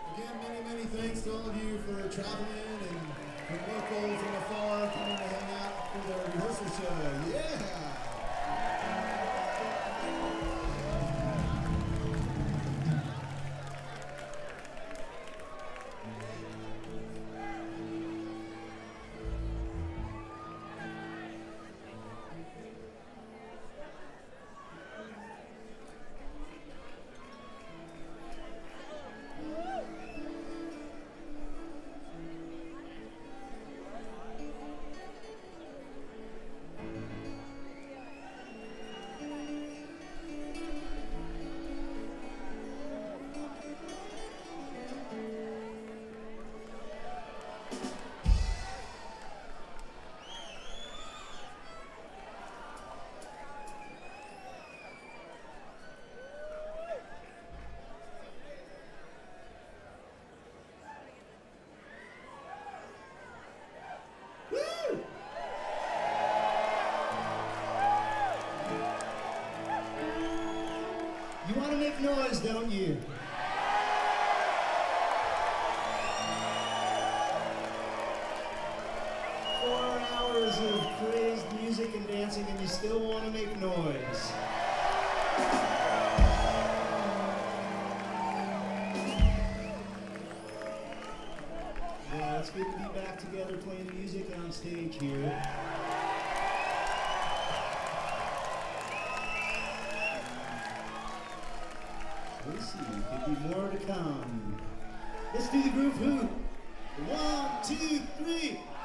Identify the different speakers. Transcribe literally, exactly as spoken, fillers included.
Speaker 1: Again, many, many thanks to all of you for traveling and from local, from afar, coming to hang out for the rehearsal show. Yeah! You want to make noise, don't you? Four hours of crazed music and dancing and you still want to make noise. Yeah, it's good to be back together playing music on stage here. We'll see, could be more to come. Let's do the groove hoop. One, two, three.